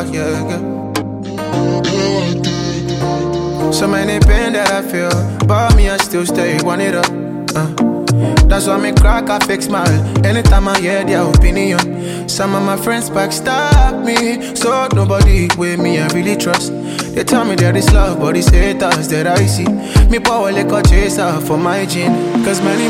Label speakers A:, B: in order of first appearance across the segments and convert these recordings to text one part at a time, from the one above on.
A: yeah, yeah. So many pain that I feel, but me I still stay, one it up. That's why me crack, I fake smile anytime I hear their opinion. Some of my friends backstab me, so nobody with me I really trust. They tell me there is love, but it's haters that I see. Me power like a chaser for my gene. Cause many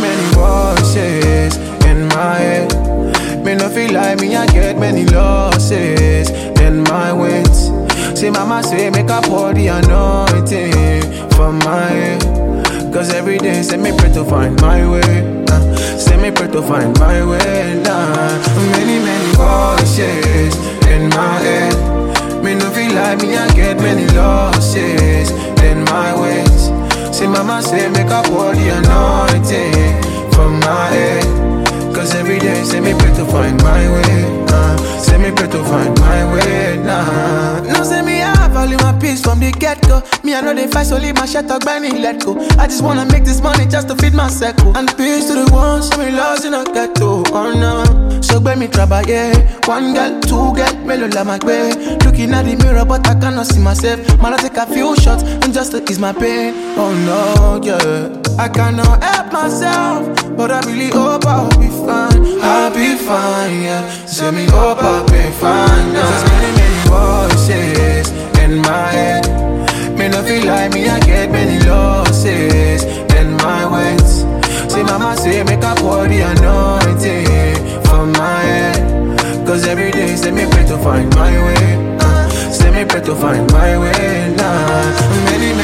A: voices in my head. Me no feel like me, I get many losses in my wins. See mama say make up pour the anointing for my head. Cause every day say me pray to find my way. Say me pray to find my way. Many voices in my head. Me no feel like me, I get many losses in my ways. See mama say make up pour the anointing for my head. Cause every day say me pray to find my way. Say me pray to find my way. No say me have all in my peace from the get-go. Me I know they fight, so leave my shit talk, Benny, let go. I just wanna make this money just to feed my circle. And peace to the ones, so me lost in a ghetto. Oh no, so when me trouble, yeah. One girl, two girl, me lola my way. Looking at the mirror, but I cannot see myself. Man, I take a few shots, and just to ease my pain. Oh no, yeah. I cannot help myself, but I really hope I'll be fine. I'll be fine, yeah. Say me hope I'll be fine. There's many voices in my head. Me no feel like me, I get many losses in my ways. See mama say make up pour the anointing for my head. Cause every day say me pray to find my way. Say me pray to find my way. Many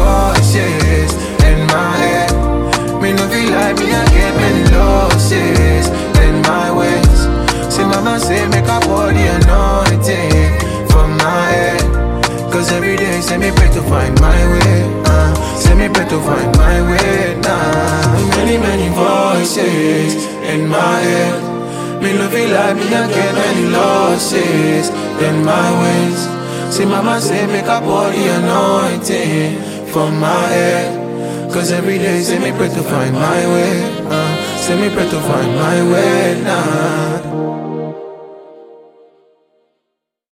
A: voices in my head. Me no feel like me, I get many losses in my ways. See mama say make up pour the anointing for my head. Cause every day say me pray to find my way. Say me pray to find my way. Many voices in my head. Me no feel like me, I get many losses in my ways. See mama say make up all the anointing for my head. Cause every day say me pray to find my way. Say me pray to find my way.